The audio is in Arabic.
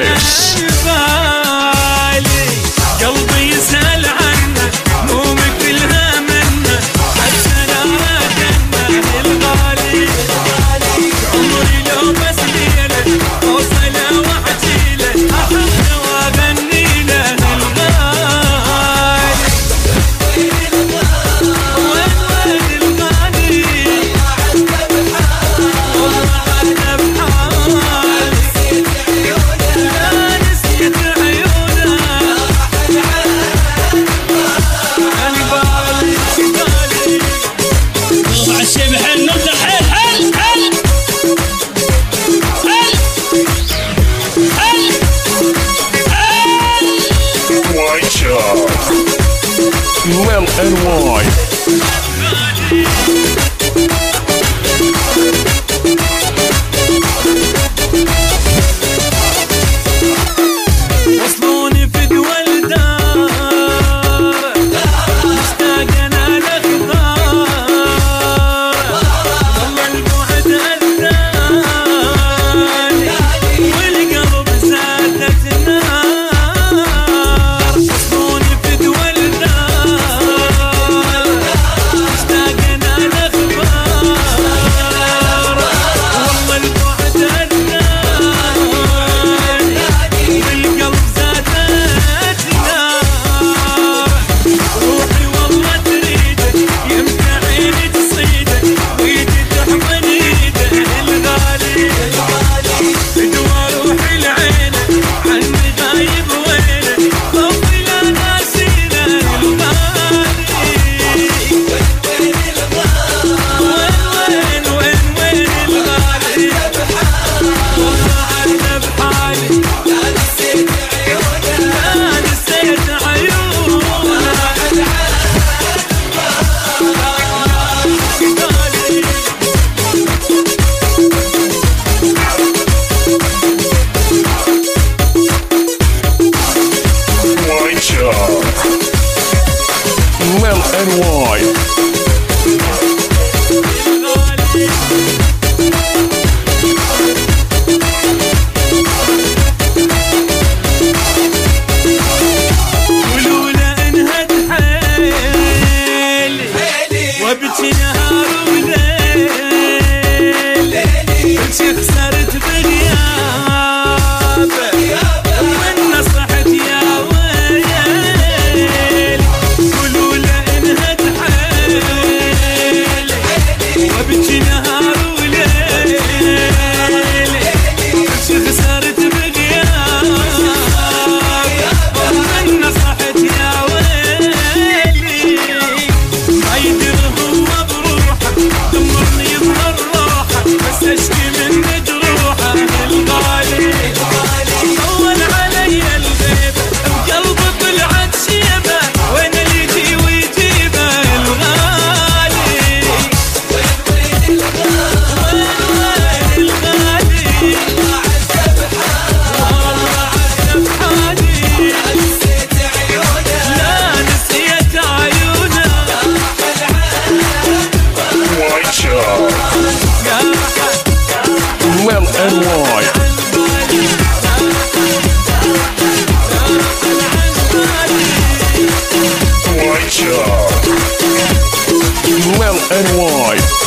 ميكس. قلبي يسأل عنه مو مثلها منه حتى انا جنه الغالي عمري لو بس ليله اوصله واحكيله احبه واغني له الغالي وين الغالي والله عدنا بحال لا نسيت عيونه عالشيب حل نبدا حل حل حل حل حل White Shop. Lil NY. وصلوني في دول دار مشتاق انا الاخبار والله البعد اذاني والقلب زادت النار وصلوني في دول دار مشتاق انا الاخبار والله البعد اذاني والقلب زادت نار روحي والله تريده يمتى عيني تصيده ويدي تحضن ايده الغالي فدوى روحي لعينه عني غايب وينه خوفي لا ناسينه الغالي وين الغالي والله عنا بحالي لا نسيت White Shop. Lil NY. ولولا انهد حيلي وابكي نهار وليل كل شي خسرت بغيابه ومن نصحت يا ويل ولولا انهد حيلي وابكي نهار وليل كل شي خسرت بغيابه ومن نصحت يا ويلي ما يدري هو بروحه دمرني يظهر روحه بس اشكي من جروحه الغالي طول علي الغيب بقلبي طلعت شيبه وين اللي يجي ويجيبه الغالي وين الغالي والله عذب حالي لا نسيت عيونه White Shop. Lil NY. White Shop. Lil NY.